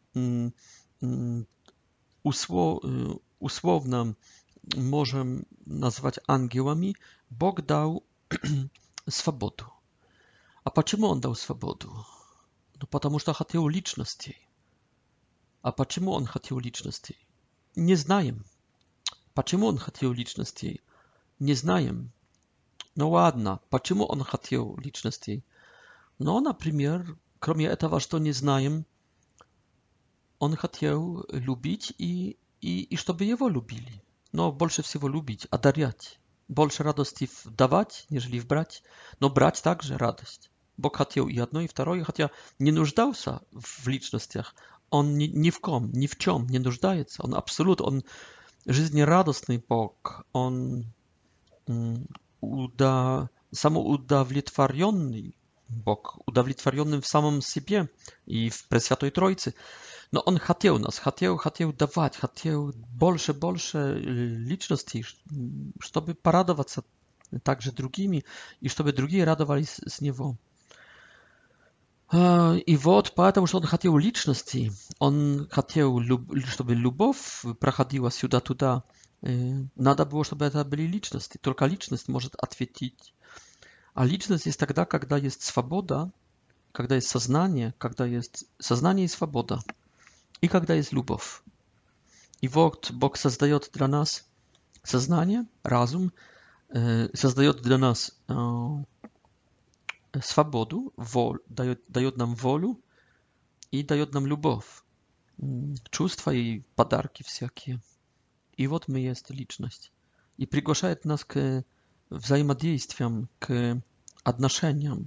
условно можем назвать ангелами, Бог дал свободу. А почему Он дал свободу? Ну, потому что хотел личностей. А почему Он хотел личностей? Не знаем. Почему Он хотел личностей? Не знаем. Ну ладно, почему Он хотел личностей? Ну, например, кроме этого, что не знаем, Он хотел любить и чтобы Его любили. Но больше всего любить, одарять. Больше радости давать, нежели брать. Но брать также радость. Бог хотел и одно, и второе, хотя не нуждался в личностях. Он ни в ком, ни в чем не нуждается. Он абсолют, он жизнерадостный Бог. Он самоудовлетворенный Бог, удовлетворенный в самом себе и в Пресвятой Троице. Но Он хотел нас, хотел давать, хотел больше личностей, чтобы порадоваться также другими, и чтобы другие радовались с Него. И вот поэтому, что Он хотел личности, Он хотел, чтобы любовь проходила сюда-туда, надо было, чтобы это были личности. Только личность может ответить А личность есть тогда, когда есть свобода, когда есть сознание и свобода, и когда есть любовь. И вот Бог создает для нас сознание, разум, создает для нас свободу, дает нам волю и дает нам любовь, чувства и подарки всякие. И вот мы есть личность. И приглашает нас к взаимодействиям, к отношениям.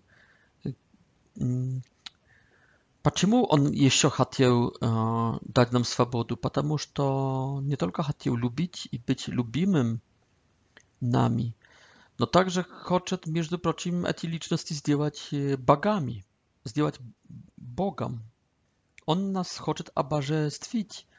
Почему он еще хотел дать нам свободу? Потому что не только хотел любить и быть любимым нами, но также хочет, между прочим, эти личности сделать богами, сделать Богом. Он нас хочет обожествить.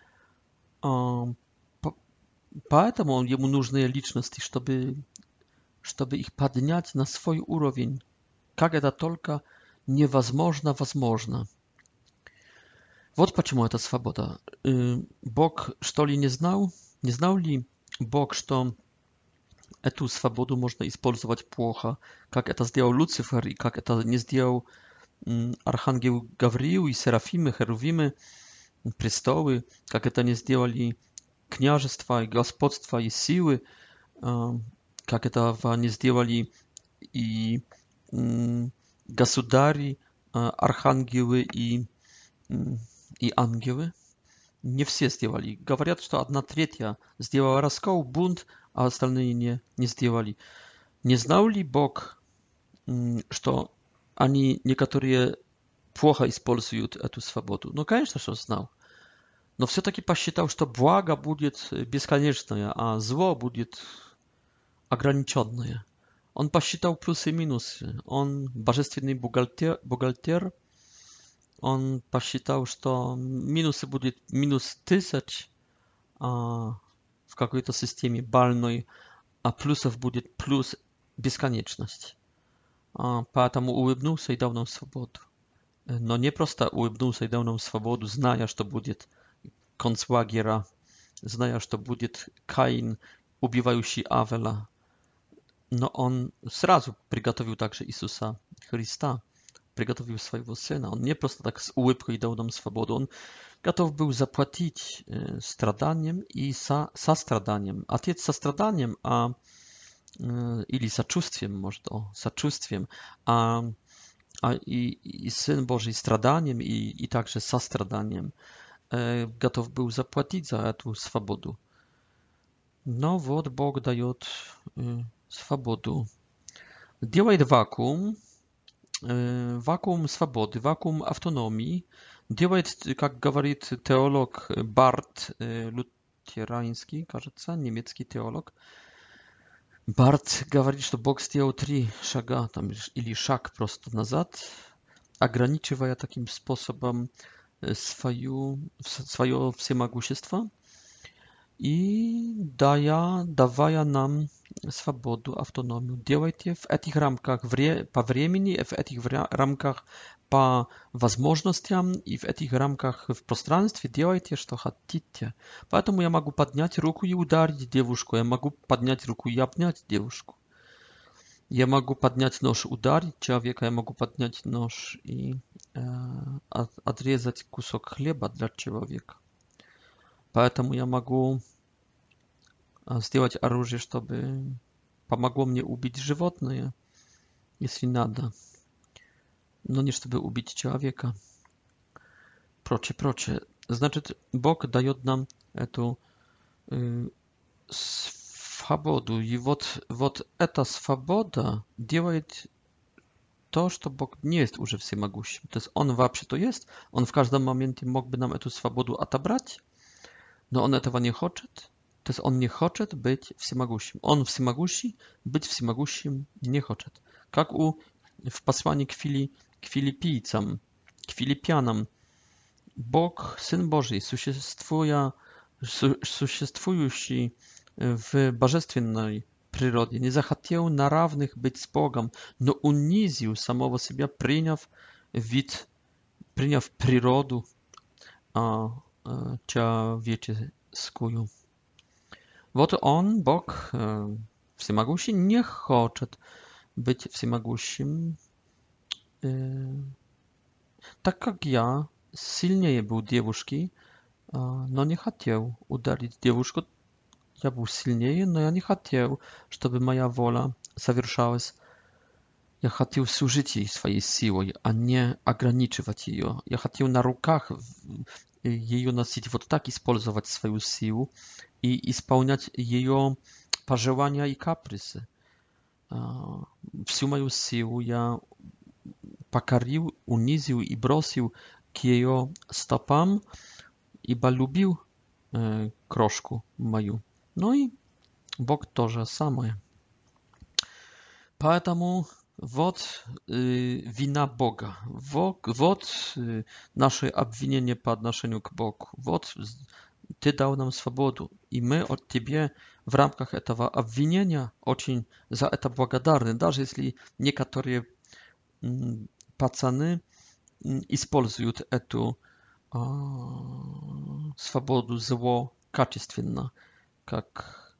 Поэтому ему нужны личности, чтобы их поднять на свой уровень. Как это только невозможно возможно. Вот почему это свобода. Бог, что ли, не знал? Не знал ли Бог, что эту свободу можно использовать плохо, как это сделал Люцифер, и как это не сделал архангел Гавриил и Серафимы, Херувимы, престолы, как это не сделали княжества и господства и силы, как этого не сделали и государи, архангелы и ангелы. Не все сделали. Говорят, что 1/3 сделала раскол, бунт, а остальные не сделали. Не знал ли Бог, что они некоторые плохо используют эту свободу? Ну, конечно, что знал. Но все-таки посчитал, что благо будет бесконечное, а зло будет ограниченное. Он посчитал плюсы и минусы. Он божественный бухгалтер. Он посчитал, что минусы будет минус 1000 в какой-то системе бальной, а плюсов будет плюс бесконечность. Поэтому улыбнулся и дал нам свободу. Но не просто улыбнулся и дал нам свободу, зная, что будет концлагеря, зная, что будет Каин, убивающий Авеля. Но он сразу приготовил также Иисуса Христа, приготовил своего Сына. Он не просто так с улыбкой дал нам свободу, он готов был заплатить страданием и состраданием. Отец состраданием, или сочувствием, может, сочувствием, и Сын Божий страданием и также состраданием готов был заплатить за эту свободу. Но вот Бог дает свободу. Делает вакуум свободы, вакуум автономии. Делает, как говорит теолог Барт Лютеранский, кажется, немецкий теолог. Барт говорит, что Бог сделал 3 шага, там, или шаг просто назад, ограничивая таким способом свое всемогущество и давая нам свободу, автономию. Делайте в этих рамках по времени, в этих рамках по возможностям и в этих рамках в пространстве делайте, что хотите. Поэтому я могу поднять руку и ударить девушку, я могу поднять руку и обнять девушку. Я могу поднять нож, ударить человека, я могу поднять нож и отрезать кусок хлеба для человека. Поэтому я могу сделать оружие, чтобы помогло мне убить животное, если надо, но не чтобы убить человека. Прочее. Значит, Бог дает нам эту свободу. И вот эта свобода делает то, что Бог не есть уже всемогущим. То есть Он вообще-то есть, Он в каждом моменте мог бы нам эту свободу отобрать, но Он этого не хочет. То есть Он не хочет быть всемогущим. Он всемогущий, быть всемогущим не хочет. Как в послании к филиппийцам, к филиппянам. Бог, Сын Божий, существующий в божественной природе, не захотел на равных быть с Богом, но унизил самого себя, приняв природу человеческую. Вот Он, Бог всемогущий, не хочет быть всемогущим, так как я сильнее был девушки, но не хотел ударить девушку. Я был сильнее, но я не хотел, чтобы моя воля совершалась. Я хотел служить ей своей силой, а не ограничивать ее. Я хотел на руках ее носить, вот так использовать свою силу и исполнять ее пожелания и капризы. Всю мою силу я покорил, унизил и бросил к ее стопам, ибо любил крошку мою. Ну и Бог тоже самое. Поэтому вот вина Бога. Вот наше обвинение по отношению к Богу. Вот Ты дал нам свободу, и мы от Тебя в рамках этого обвинения очень за это благодарны, даже если некоторые пацаны используют эту свободу зло качественно, как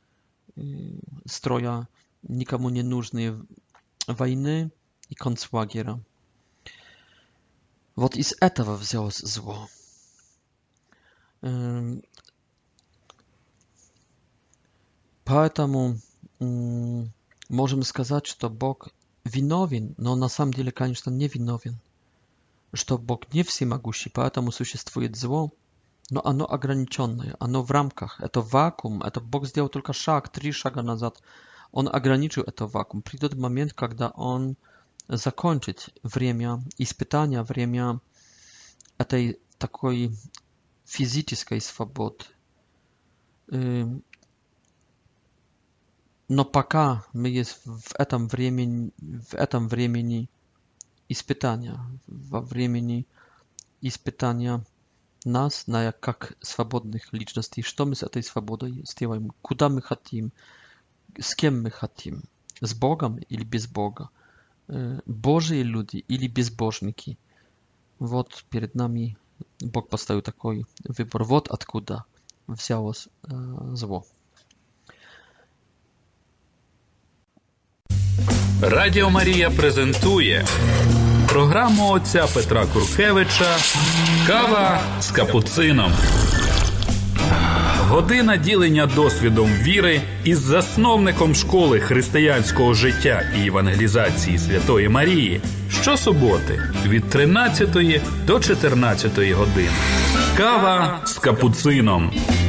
строя никому не нужные войны и концлагеря. Вот из этого взялось зло. Поэтому можем сказать, что Бог виновен, но на самом деле, конечно, не виновен. Что Бог не всемогущий, поэтому существует зло, но оно ограниченное, оно в рамках, это вакуум, это Бог сделал только шаг, 3 шага назад. Он ограничил это вакуум. Придет момент, когда Он закончит время испытания, время этой такой физической свободы. Но пока мы есть в этом времени испытания, во времени испытания нас, как свободных личностей, что мы с этой свободой сделаем, куда мы хотим, с кем мы хотим, с Богом или без Бога, Божьи люди или безбожники. Вот перед нами Бог поставил такой выбор. Вот откуда взялось зло. Радіо Марія презентує програму отця Петра Куркевича «Кава з капуцином». Година ділення досвідом віри із засновником школи християнського життя і евангелізації Святої Марії щосуботи від 13 до 14 години. Кава з капуцином.